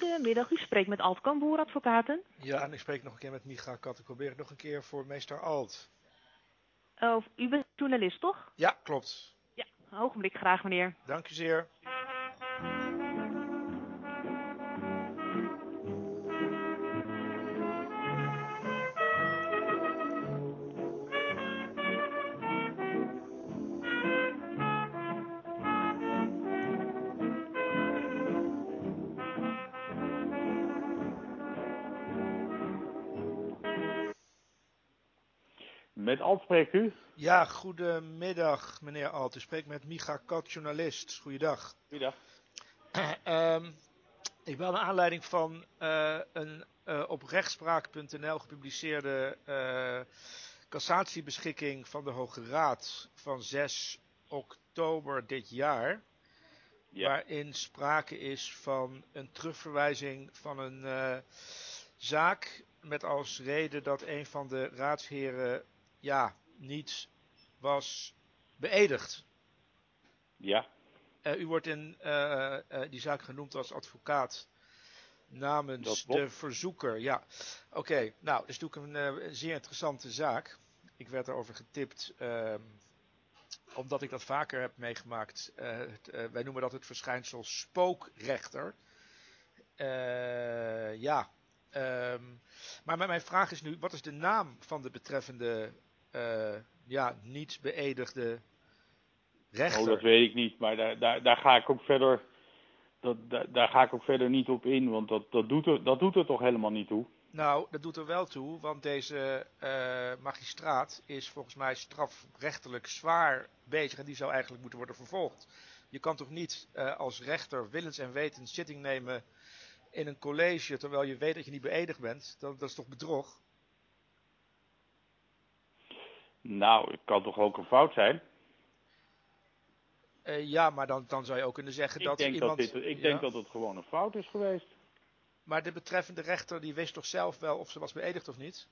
Goedemiddag, u spreekt met Alt Kamboer, advocaten. Ja, en ik spreek nog een keer met Micha Kat. Ik probeer het nog een keer voor meester Alt. U bent journalist, toch? Ja, klopt. Ja, een ogenblik graag, meneer. Dank u zeer. Met Alt spreekt u? Ja, goedemiddag meneer Alt. U spreekt met Micha Kat, journalist. Goeiedag. Goeiedag. Ik bel naar aanleiding van een op rechtspraak.nl gepubliceerde cassatiebeschikking van de Hoge Raad van 6 oktober dit jaar. Ja. Waarin sprake is van een terugverwijzing van een zaak met als reden dat een van de raadsheren niet was beëdigd. Ja. U wordt in die zaak genoemd als advocaat Dat namens klopt. de verzoeker. Ja, oké. Nou, dat is natuurlijk een zeer interessante zaak. Ik werd erover getipt omdat ik dat vaker heb meegemaakt. Wij noemen dat het verschijnsel spookrechter. Maar mijn vraag is nu, wat is de naam van de betreffende niet beëdigde rechter? Oh, dat weet ik niet, maar daar ga ik ook verder. Daar ga ik ook verder niet op in, want dat doet er toch helemaal niet toe. Nou, dat doet er wel toe, want deze magistraat is volgens mij strafrechtelijk zwaar bezig en die zou eigenlijk moeten worden vervolgd. Je kan toch niet als rechter willens en wetens zitting nemen in een college terwijl je weet dat je niet beëdigd bent? Dat is toch bedrog? Nou, het kan toch ook een fout zijn? Ja, maar dan zou je ook kunnen zeggen dat iemand... Ik denk dat het gewoon een fout is geweest. Maar de betreffende rechter die wist toch zelf wel of ze was beëdigd of niet?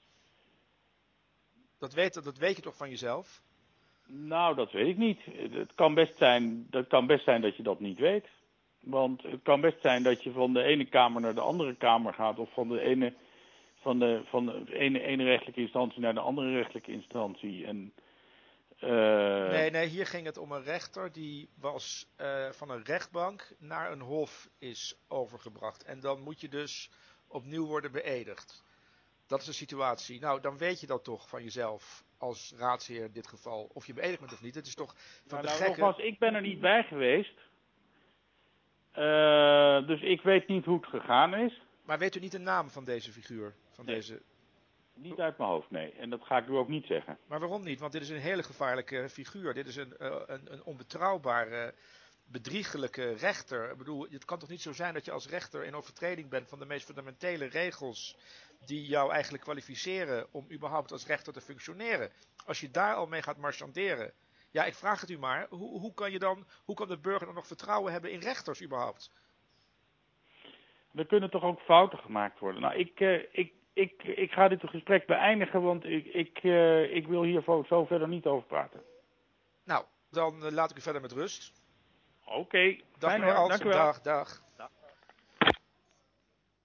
Dat weet je toch van jezelf? Nou, dat weet ik niet. Het kan best zijn dat je dat niet weet. Want het kan best zijn dat je van de ene kamer naar de andere kamer gaat, of van de ene rechtelijke instantie naar de andere rechtelijke instantie. Nee, hier ging het om een rechter die was van een rechtbank naar een hof is overgebracht. En dan moet je dus opnieuw worden beëdigd. Dat is de situatie. Nou, dan weet je dat toch van jezelf als raadsheer in dit geval. Of je beëdigd bent of niet. Het is toch van de gekke... Nogmaals, ik ben er niet bij geweest. Dus ik weet niet hoe het gegaan is. Maar weet u niet de naam van deze figuur? Nee. Niet uit mijn hoofd, nee. En dat ga ik u ook niet zeggen. Maar waarom niet? Want dit is een hele gevaarlijke figuur. Dit is een onbetrouwbare, bedriegelijke rechter. Ik bedoel, het kan toch niet zo zijn dat je als rechter in overtreding bent van de meest fundamentele regels die jou eigenlijk kwalificeren om überhaupt als rechter te functioneren. Als je daar al mee gaat marchanderen. Ja, ik vraag het u maar. Hoe kan de burger dan nog vertrouwen hebben in rechters überhaupt? Er kunnen toch ook fouten gemaakt worden. Nou, ik ga dit gesprek beëindigen, want ik wil hier zo verder niet over praten. Nou, dan laat ik u verder met rust. Oké, Dag fijn meneer hoor, Alt. dank u wel. Dag.